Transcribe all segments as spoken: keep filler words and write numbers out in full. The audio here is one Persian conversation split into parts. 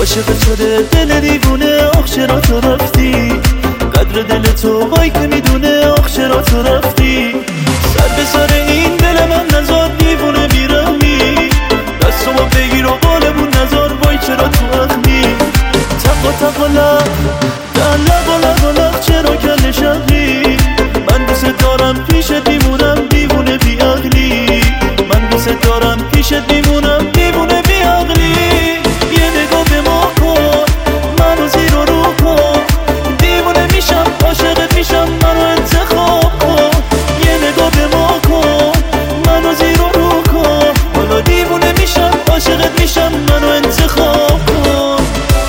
عاشق شده دل دیوونه، آخ چرا تو رفتی؟ قدر دل تو وای که میدونه، آخ چرا تو رفتی؟ سر به سر این دل من نزار دیوونه بیرمی، دستمو بگیر و بالمون نزار، وای چرا تو اخمی؟ تق و تق و لق در لق و لق و لق، چرا کل شقی؟ من دوست دارم پیشت میمونم دیوونه بی عقلی، من دوست دارم پیشت میمونم دیوونه بی عقلی. یه نگاه به ما کن، منو زیر و رو کن، دیوونه میشم عاشقت میشم، منو انتخاب کن. یه نگاه به ما کن، منو زیر و رو کن، حالا دیوونه میشم عاشقت میشم، منو انتخاب کن.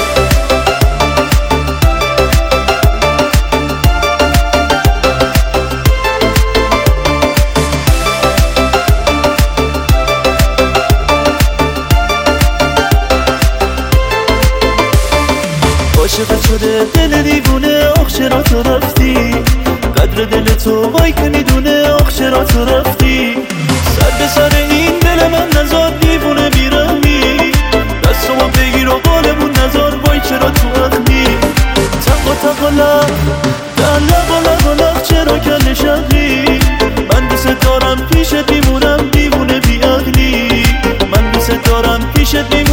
عاشق شده دل دیوونه، آخ چرا تو رفتی؟ قدر دل تو وای که میدونه، آخ چرا تو رفتی؟ سر به سر این دل من نزار دیوونه بیرمی، دستمو بگیر و بالمون نزار، وای چرا تو اخمی؟ تق و تق و لق در لق و لق و لق، چرا کل شقی؟ من دوست دارم پیشت میمونم دیوونه بی عقلی، من دوست دارم پیشت میمونم